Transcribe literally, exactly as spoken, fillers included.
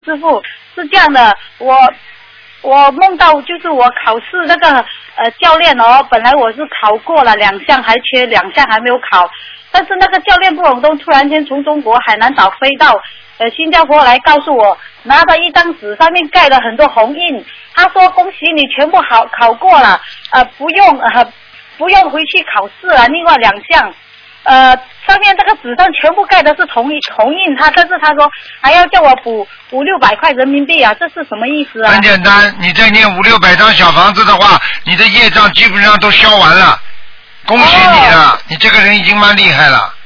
师傅是这样的，我我梦到就是我考试那个呃教练哦，本来我是考过了两项，还缺两项还没有考，但是那个教练不懂东突然间从中国海南岛飞到呃新加坡来告诉我，拿着一张纸上面盖了很多红印，他说恭喜你全部考考过了，呃不用呃不用回去考试了，另外两项。呃，上面这个纸上全部盖的是同一红印，他但是他说还要叫我补五六百块人民币啊，这是什么意思啊？ 很简单，你再念五六百张小房子的话，你的业障基本上都消完了，恭喜你了，哦、你这个人已经蛮厉害了。